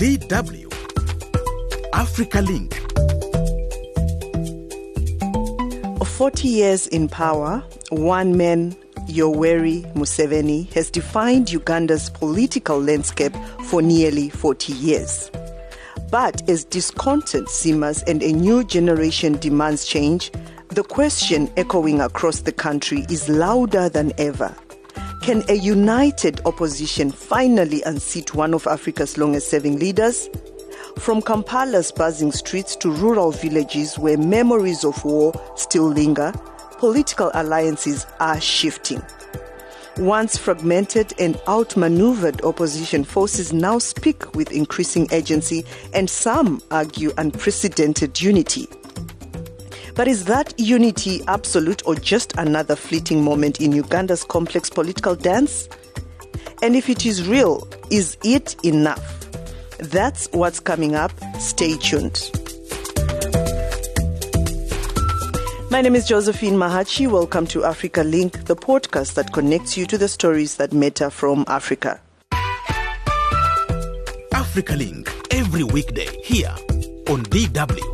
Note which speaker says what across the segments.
Speaker 1: DW Africa Link.
Speaker 2: 40 years in power, one man, Yoweri Museveni, has defined Uganda's political landscape for nearly 40 years. But as discontent simmers and a new generation demands change, the question echoing across the country is louder than ever. Can a united opposition finally unseat one of Africa's longest-serving leaders? From Kampala's buzzing streets to rural villages where memories of war still linger, political alliances are shifting. Once fragmented and outmaneuvered opposition forces now speak with increasing agency, and some argue unprecedented unity. But is that unity absolute or just another fleeting moment in Uganda's complex political dance? And if it is real, is it enough? That's what's coming up. Stay tuned. My name is Josephine Mahachi. Welcome to Africa Link, the podcast that connects you to the stories that matter from Africa.
Speaker 1: Africa Link, every weekday here on DW.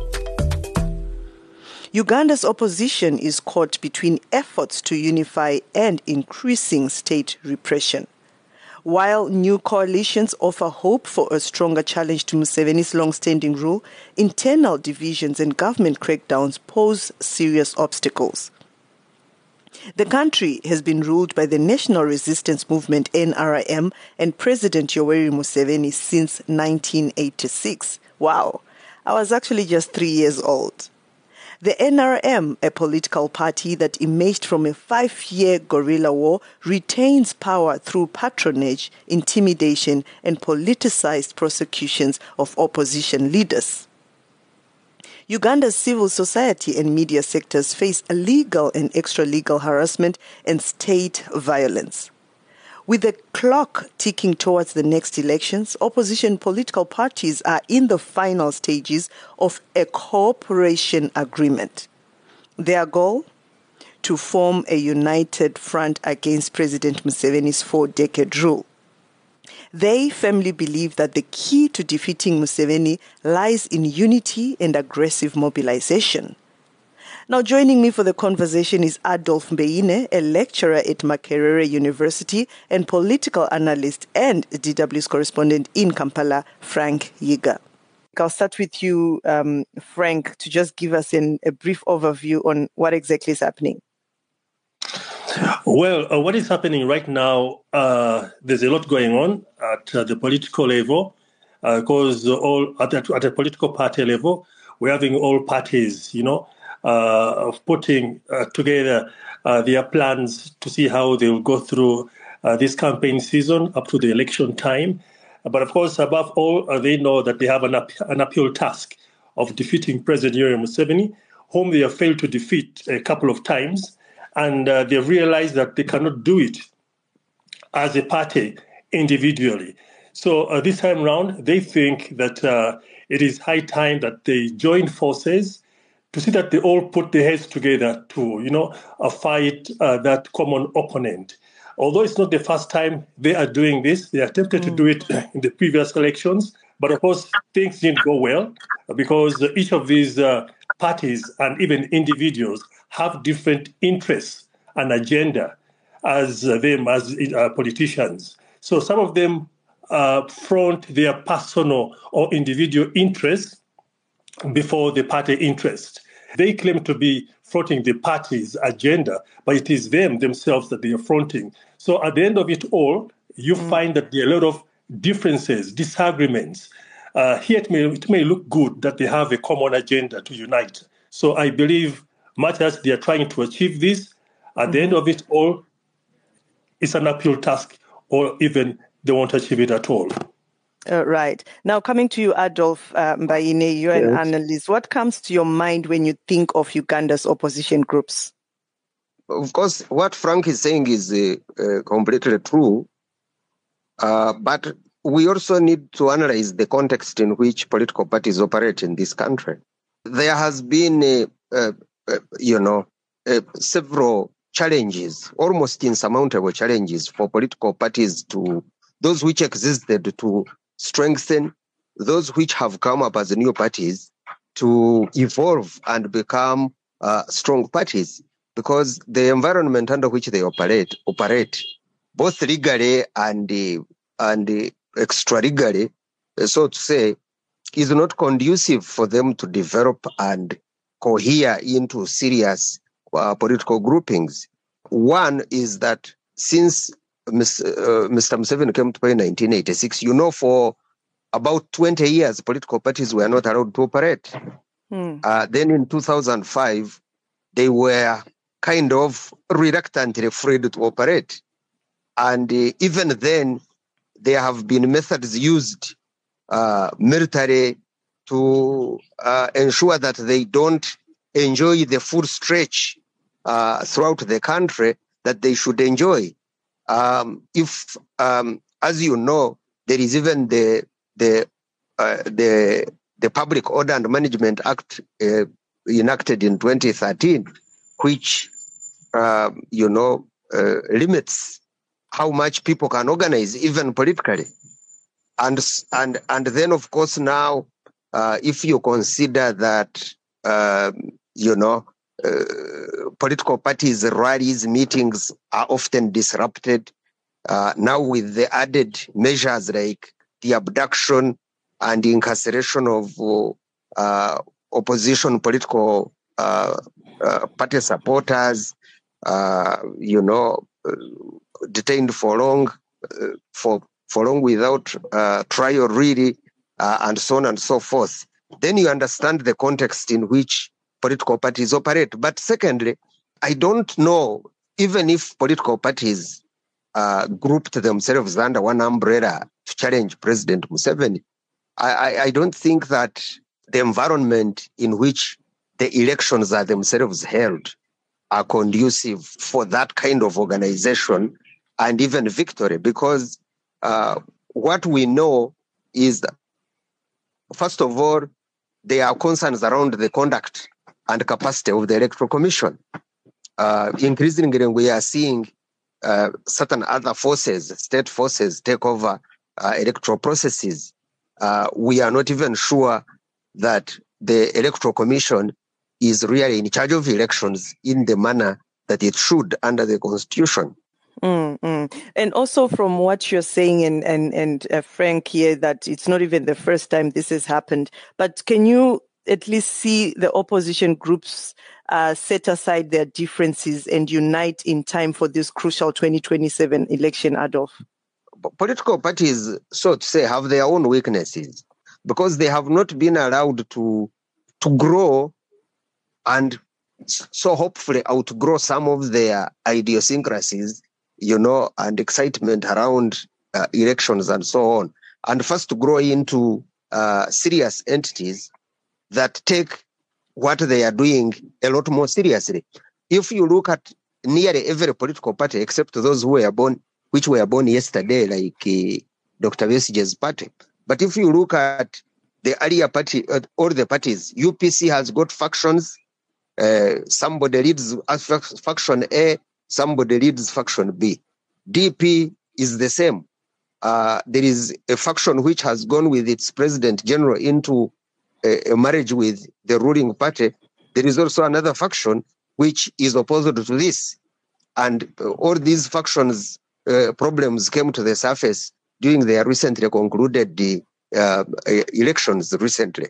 Speaker 2: Uganda's opposition is caught between efforts to unify and increasing state repression. While new coalitions offer hope for a stronger challenge to Museveni's long-standing rule, internal divisions and government crackdowns pose serious obstacles. The country has been ruled by the National Resistance Movement, NRM, and President Yoweri Museveni since 1986. Wow, I was actually just 3 years old. The NRM, a political party that emerged from a 5-year guerrilla war, retains power through patronage, intimidation, and politicized prosecutions of opposition leaders. Uganda's civil society and media sectors face illegal and extra-legal harassment and state violence. With the clock ticking towards the next elections, opposition political parties are in the final stages of a cooperation agreement. Their goal? To form a united front against President Museveni's 4-decade rule. They firmly believe that the key to defeating Museveni lies in unity and aggressive mobilization. Now, joining me for the conversation is Adolphe Mbeine, a lecturer at Makerere University and political analyst, and DW's correspondent in Kampala, Frank Yiga. I'll start with you, Frank, to just give us a brief overview on what exactly is happening.
Speaker 3: Well, what is happening right now, there's a lot going on at the political level, because at a political party level, we're having all parties, of putting together their plans to see how they will go through this campaign season up to the election time. But of course, above all, they know that they have an uphill task of defeating President Yoweri Museveni, whom they have failed to defeat a couple of times. And they've realized that they cannot do it as a party individually. So this time around, they think that it is high time that they join forces to see that they all put their heads together to, fight that common opponent. Although it's not the first time they are doing this, they attempted to do it in the previous elections. But of course, things didn't go well because each of these parties and even individuals have different interests and agenda as politicians. So some of them front their personal or individual interests before the party interest. They claim to be fronting the party's agenda, but it is them themselves that they are fronting. So at the end of it all, you find that there are a lot of differences, disagreements. Here it may look good that they have a common agenda to unite. So I believe much as they are trying to achieve this, at the end of it all, it's an uphill task, or even they won't achieve it at all.
Speaker 2: Right. Now, coming to you, Adolphe Mbeine, you're an analyst. What comes to your mind when you think of Uganda's opposition groups?
Speaker 4: Of course, what Frank is saying is completely true. But we also need to analyze the context in which political parties operate in this country. There has been, several challenges, almost insurmountable challenges for political parties those which existed to strengthen those which have come up as new parties to evolve and become strong parties, because the environment under which they operate both legally and extra-legally, so to say, is not conducive for them to develop and cohere into serious political groupings. One is that since Mr. Museveni came to power in 1986, for about 20 years, political parties were not allowed to operate. Then in 2005, they were kind of reluctantly freed to operate. And even then, there have been methods used military to ensure that they don't enjoy the full stretch throughout the country that they should enjoy. If, as you know, there is even the Public Order and Management Act enacted in 2013, which limits how much people can organize, even politically. And then, of course, now, if you consider that, political parties' rallies, meetings are often disrupted, now with the added measures like the abduction and the incarceration of opposition political party supporters, detained for long without trial, really, and so on and so forth. Then you understand the context in which political parties operate. But secondly, I don't know, even if political parties grouped themselves under one umbrella to challenge President Museveni, I don't think that the environment in which the elections are themselves held are conducive for that kind of organization and even victory, because what we know is that, first of all, there are concerns around the conduct and capacity of the Electoral Commission. Increasingly, we are seeing certain other forces, state forces, take over electoral processes. We are not even sure that the Electoral Commission is really in charge of elections in the manner that it should under the Constitution.
Speaker 2: And also from what you're saying, and Frank here, that it's not even the first time this has happened, but can you at least see the opposition groups set aside their differences and unite in time for this crucial 2027 election, Adolf?
Speaker 4: Political parties, so to say, have their own weaknesses because they have not been allowed to grow and so hopefully outgrow some of their idiosyncrasies, and excitement around elections and so on, and first to grow into serious entities that take what they are doing a lot more seriously. If you look at nearly every political party, except those who were born yesterday, like Dr. Besigye's party. But if you look at the earlier party, all the parties, UPC has got factions. Somebody leads faction A, somebody leads faction B. DP is the same. There is a faction which has gone with its president general into a marriage with the ruling party. There is also another faction which is opposed to this. And all these factions problems came to the surface during their recently concluded elections recently.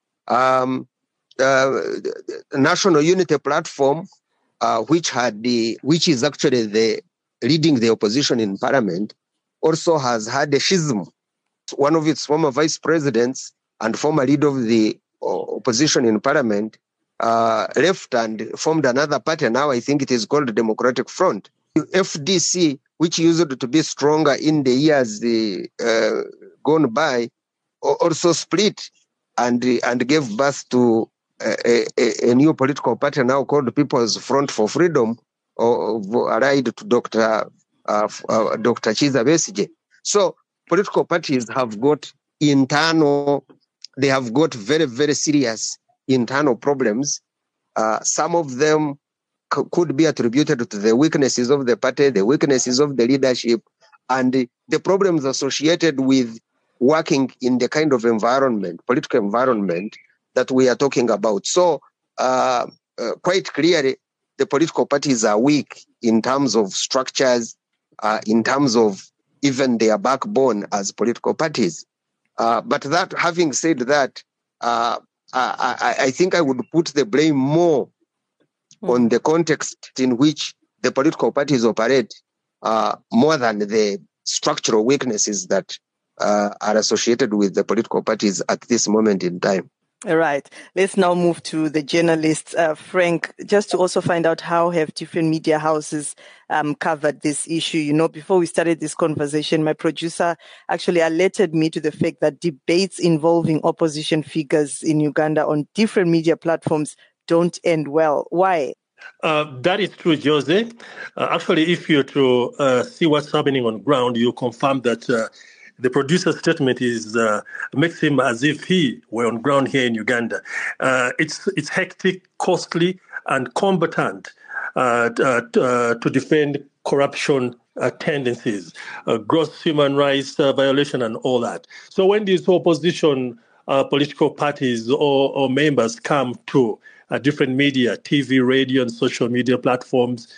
Speaker 4: National Unity Platform, which is actually leading the opposition in parliament, also has had a schism. One of its former vice presidents and former leader of the opposition in parliament left and formed another party. Now I think it is called Democratic Front. FDC, which used to be stronger in the years gone by, also split and gave birth to a new political party now called People's Front for Freedom, allied to Dr. Kizza Besigye. So political parties have got they have got very, very serious internal problems. Some of them could be attributed to the weaknesses of the party, the weaknesses of the leadership, and the problems associated with working in the kind of environment, political environment that we are talking about. So quite clearly, the political parties are weak in terms of structures, in terms of even their backbone as political parties. But that, having said that, I think I would put the blame more on the context in which the political parties operate, more than the structural weaknesses that are associated with the political parties at this moment in time.
Speaker 2: All right. Let's now move to the journalists. Frank, just to also find out how have different media houses covered this issue. You know, before we started this conversation, my producer actually alerted me to the fact that debates involving opposition figures in Uganda on different media platforms don't end well. Why?
Speaker 3: That is true, Jose. Actually, if you're to see what's happening on ground, you confirm that the producer's statement makes him as if he were on ground here in Uganda. It's hectic, costly, and combatant to defend corruption tendencies, gross human rights violation, and all that. So when these opposition political parties or members come to different media, TV, radio, and social media platforms,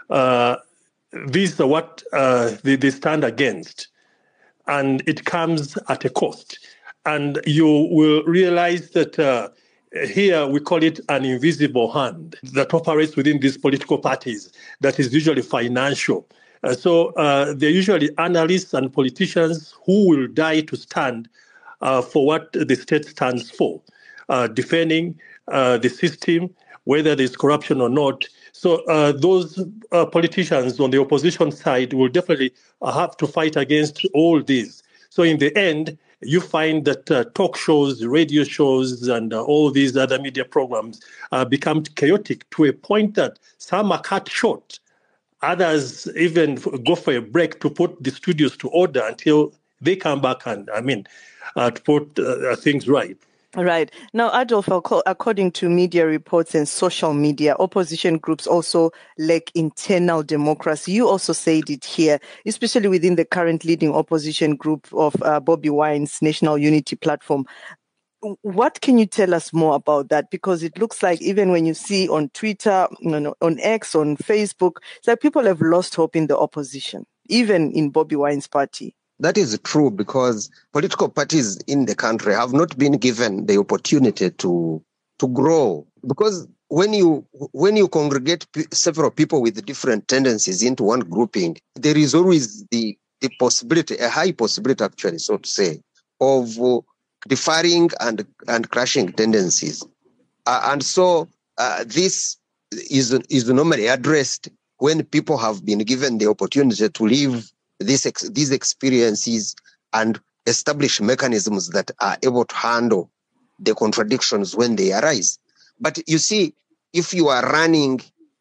Speaker 3: these are what they stand against. And it comes at a cost. And you will realize that here we call it an invisible hand that operates within these political parties that is usually financial. So they're usually analysts and politicians who will die to stand for what the state stands for, defending the system, whether there's corruption or not. So those politicians on the opposition side will definitely have to fight against all these. So in the end, you find that talk shows, radio shows, and all these other media programs become chaotic to a point that some are cut short. Others even go for a break to put the studios to order until they come back and, to put things right.
Speaker 2: Right. Now, Adolf, according to media reports and social media, opposition groups also lack internal democracy. You also said it here, especially within the current leading opposition group of Bobi Wine's National Unity Platform. What can you tell us more about that? Because it looks like even when you see on Twitter, on X, on Facebook, it's like people have lost hope in the opposition, even in Bobi Wine's party.
Speaker 4: That is true because political parties in the country have not been given the opportunity to grow. Because when you congregate several people with different tendencies into one grouping, there is always the possibility, a high possibility actually, so to say, of differing and clashing tendencies. And so this is normally addressed when people have been given the opportunity to live these experiences and establish mechanisms that are able to handle the contradictions when they arise. But you see, if you are running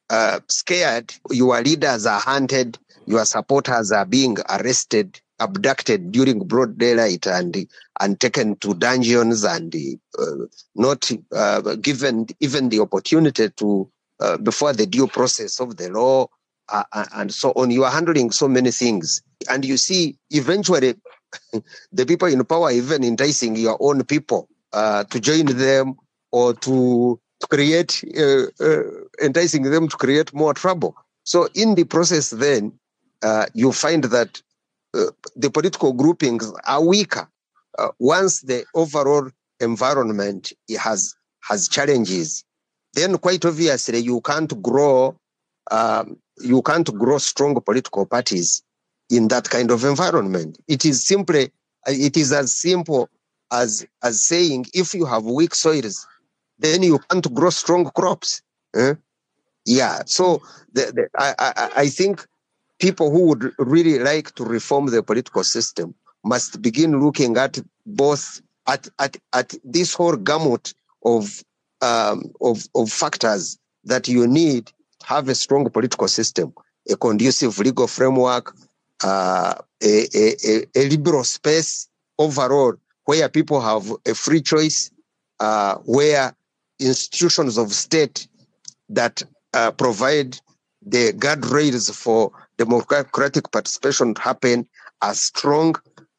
Speaker 4: scared, your leaders are hunted, your supporters are being arrested, abducted during broad daylight and taken to dungeons and not given even the opportunity to, before the due process of the law, and so on. You are handling so many things. And you see, eventually, the people in power are even enticing your own people to join them or to create, enticing them to create more trouble. So in the process then, you find that the political groupings are weaker. Once the overall environment has challenges, then quite obviously you can't grow strong political parties in that kind of environment. It is as simple as saying if you have weak soils, then you can't grow strong crops. Yeah. So I think people who would really like to reform the political system must begin looking at both at this whole gamut of factors that you need to have a strong political system, a conducive legal framework, a liberal space overall, where people have a free choice, where institutions of state that provide the guardrails for democratic participation to happen are strong,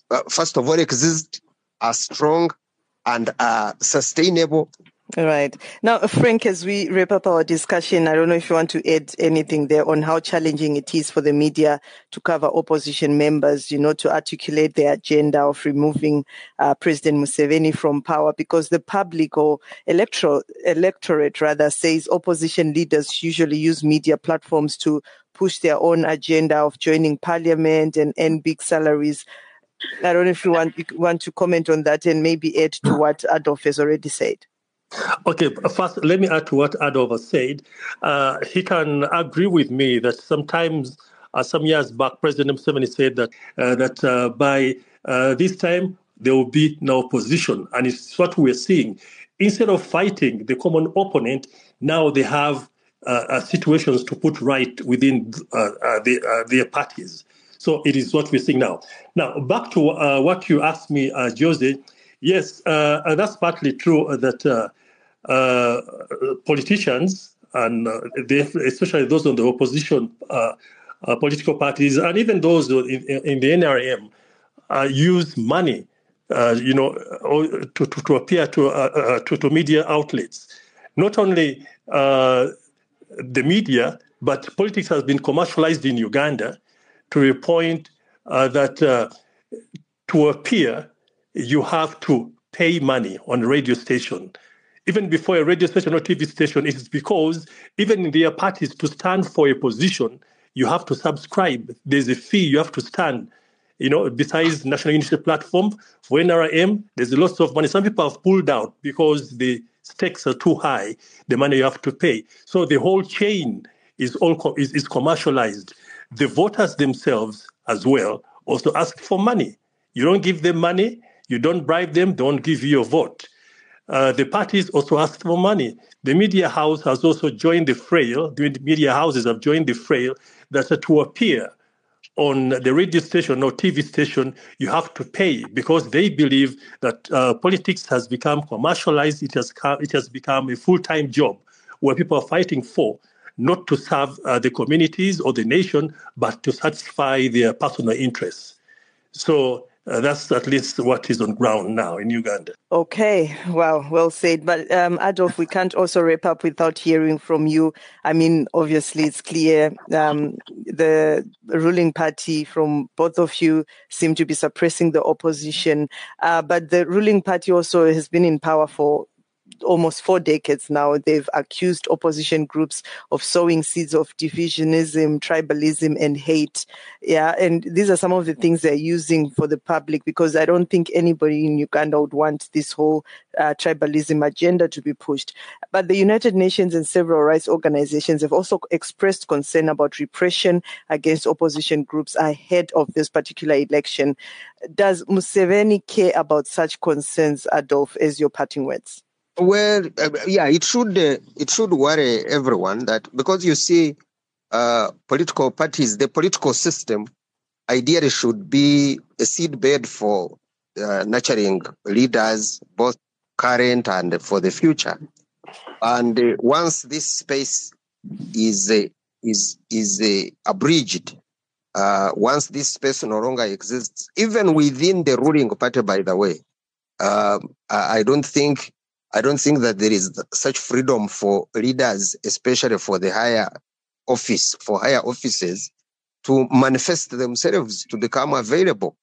Speaker 4: first of all, exist, are strong, and are sustainable.
Speaker 2: Right. Now, Frank, as we wrap up our discussion, I don't know if you want to add anything there on how challenging it is for the media to cover opposition members, to articulate their agenda of removing President Museveni from power, because the public or electorate rather says opposition leaders usually use media platforms to push their own agenda of joining parliament and earn big salaries. I don't know if you want to comment on that and maybe add to what Adolf has already said.
Speaker 3: Okay, first, let me add to what Adolf has said. He can agree with me that sometimes, some years back, President Museveni said that by this time, there will be no opposition. And it's what we're seeing. Instead of fighting the common opponent, now they have situations to put right within their parties. So it is what we're seeing now. Now, back to what you asked me, Jose. Yes, that's partly true that politicians, and especially those on the opposition political parties, and even those in the NRM, use money, to appear to media outlets. Not only the media, but politics has been commercialized in Uganda to a point that to appear, you have to pay money on a radio station. Even before a radio station or TV station, it is because even in their parties, to stand for a position, you have to subscribe. There's a fee you have to stand. Besides National Unity Platform, for NRM, there's a lot of money. Some people have pulled out because the stakes are too high, the money you have to pay. So the whole chain is commercialized. The voters themselves as well also ask for money. You don't give them money, you don't bribe them, don't give you your vote. The parties also ask for money. The media house has also joined the fray. The media houses have joined the fray that to appear on the radio station or TV station, you have to pay because they believe that politics has become commercialized. It has become a full-time job where people are fighting for not to serve the communities or the nation, but to satisfy their personal interests. So that's at least what is on ground now in Uganda.
Speaker 2: Okay, wow, well said. But Adolf, we can't also wrap up without hearing from you. I mean, obviously, it's clear the ruling party from both of you seem to be suppressing the opposition. But the ruling party also has been in power for almost 4 decades now. They've accused opposition groups of sowing seeds of divisionism, tribalism, and hate. Yeah, and these are some of the things they're using for the public, because I don't think anybody in Uganda would want this whole tribalism agenda to be pushed. But the United Nations and several rights organizations have also expressed concern about repression against opposition groups ahead of this particular election. Does Museveni care about such concerns, Adolf, as your parting words?
Speaker 4: Well, it should worry everyone, that because you see, political parties, the political system, ideally should be a seedbed for nurturing leaders, both current and for the future. And once this space is abridged, once this space no longer exists, even within the ruling party, by the way, I don't think that there is such freedom for leaders, especially for the higher offices, to manifest themselves, to become available.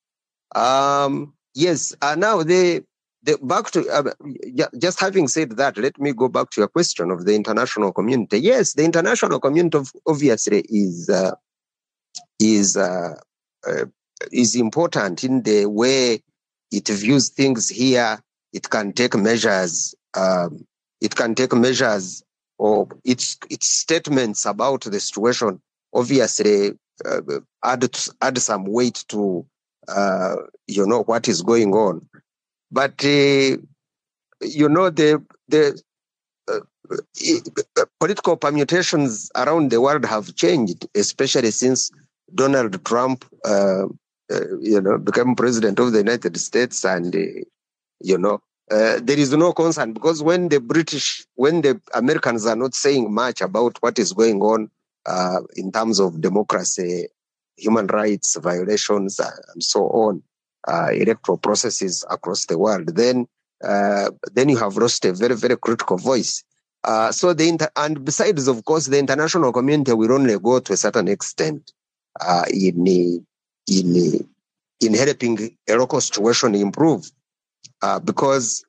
Speaker 4: Yes. Now back to just having said that, let me go back to your question of the international community. Yes, the international community obviously is important in the way it views things here. It can take measures. Or its statements about the situation obviously add some weight to what is going on. But the political permutations around the world have changed, especially since Donald Trump became president of the United States, and there is no concern, because when the Americans are not saying much about what is going on in terms of democracy, human rights violations, and so on, electoral processes across the world, then you have lost a very, very critical voice. And besides, of course, the international community will only go to a certain extent in helping a local situation improve, because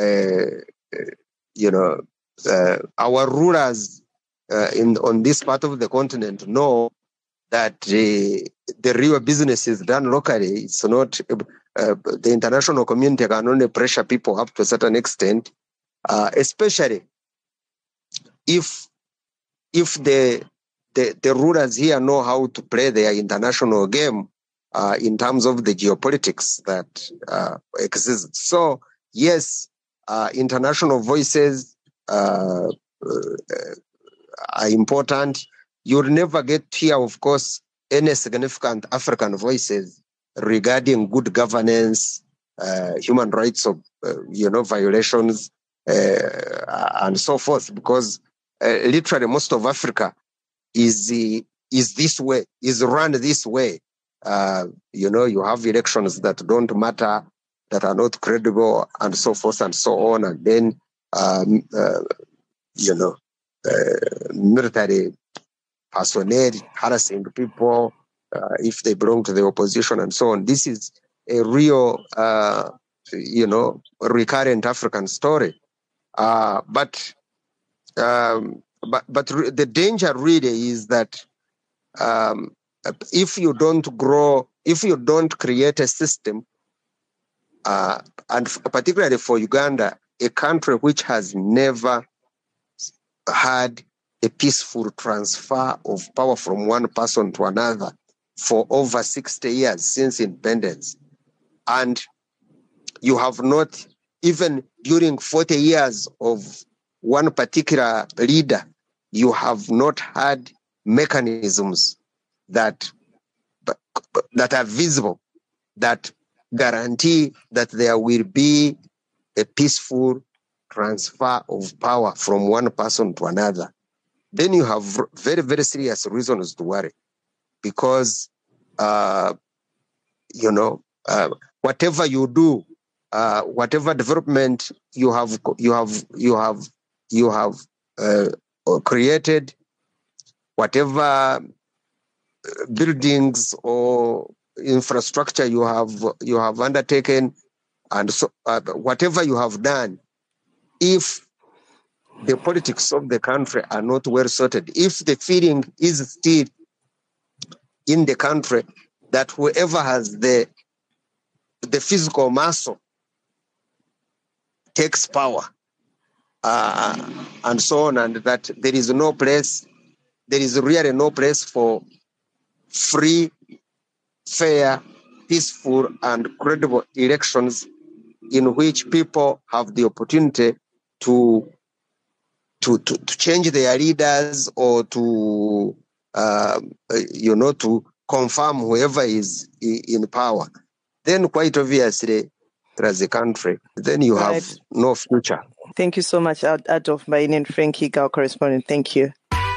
Speaker 4: our rulers on this part of the continent know that the real business is done locally. It's not the international community can only pressure people up to a certain extent, especially if the rulers here know how to play their international game in terms of the geopolitics that exist. So yes, international voices are important. You'll never get here, of course, any significant African voices regarding good governance, human rights of violations, and so forth, because literally most of Africa is this way, is run this way. You have elections that don't matter, that are not credible, and so forth and so on, and then military personnel harassing people if they belong to the opposition and so on. This is a real, recurrent African story. But the danger really is that if you don't grow, if you don't create a system, and particularly for Uganda, a country which has never had a peaceful transfer of power from one person to another for over 60 years since independence. And you have not, even during 40 years of one particular leader, you have not had mechanisms that are visible, that guarantee that there will be a peaceful transfer of power from one person to another. Then you have very, very serious reasons to worry, because whatever you do, whatever development you have created, whatever buildings or infrastructure you have undertaken, and so whatever you have done, if the politics of the country are not well sorted, if the feeling is still in the country that whoever has the physical muscle takes power, and so on, and that there is really no place for free, fair, peaceful, and credible elections in which people have the opportunity to change their leaders, or to confirm whoever is in power, then quite obviously, as a country, then you have no future.
Speaker 2: Thank you so much, Adolf Maine, Frankie, our correspondent. Thank you.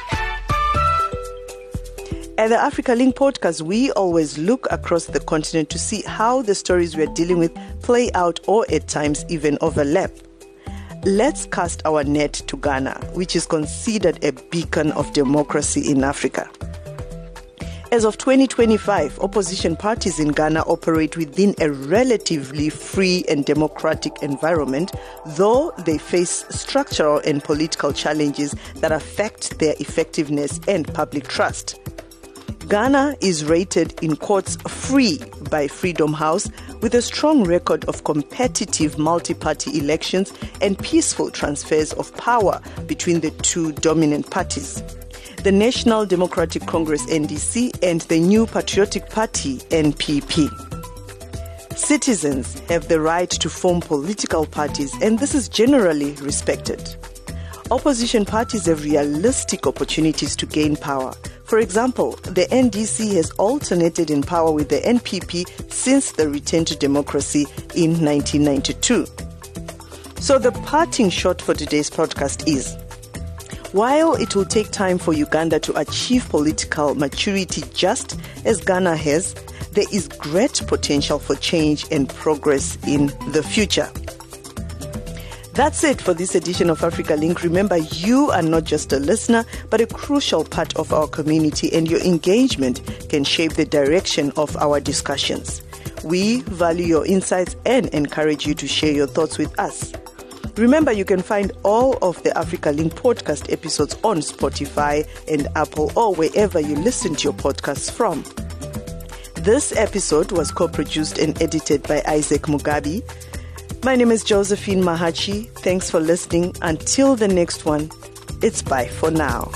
Speaker 2: At the Africa Link podcast, we always look across the continent to see how the stories we're dealing with play out, or at times even overlap. Let's cast our net to Ghana, which is considered a beacon of democracy in Africa. As of 2025, opposition parties in Ghana operate within a relatively free and democratic environment, though they face structural and political challenges that affect their effectiveness and public trust. Ghana is rated in quotes free by Freedom House, with a strong record of competitive multi-party elections and peaceful transfers of power between the two dominant parties, the National Democratic Congress NDC and the New Patriotic Party NPP. Citizens have the right to form political parties, and this is generally respected. Opposition parties have realistic opportunities to gain power. For example, the NDC has alternated in power with the NPP since the return to democracy in 1992. So the parting shot for today's podcast is, while it will take time for Uganda to achieve political maturity just as Ghana has, there is great potential for change and progress in the future. That's it for this edition of Africa Link. Remember, you are not just a listener, but a crucial part of our community, and your engagement can shape the direction of our discussions. We value your insights and encourage you to share your thoughts with us. Remember, you can find all of the Africa Link podcast episodes on Spotify and Apple, or wherever you listen to your podcasts from. This episode was co-produced and edited by Isaac Mugabi. My name is Josephine Mahachi. Thanks for listening. Until the next one, it's bye for now.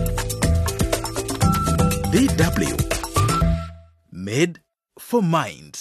Speaker 1: DW. Made for Mind.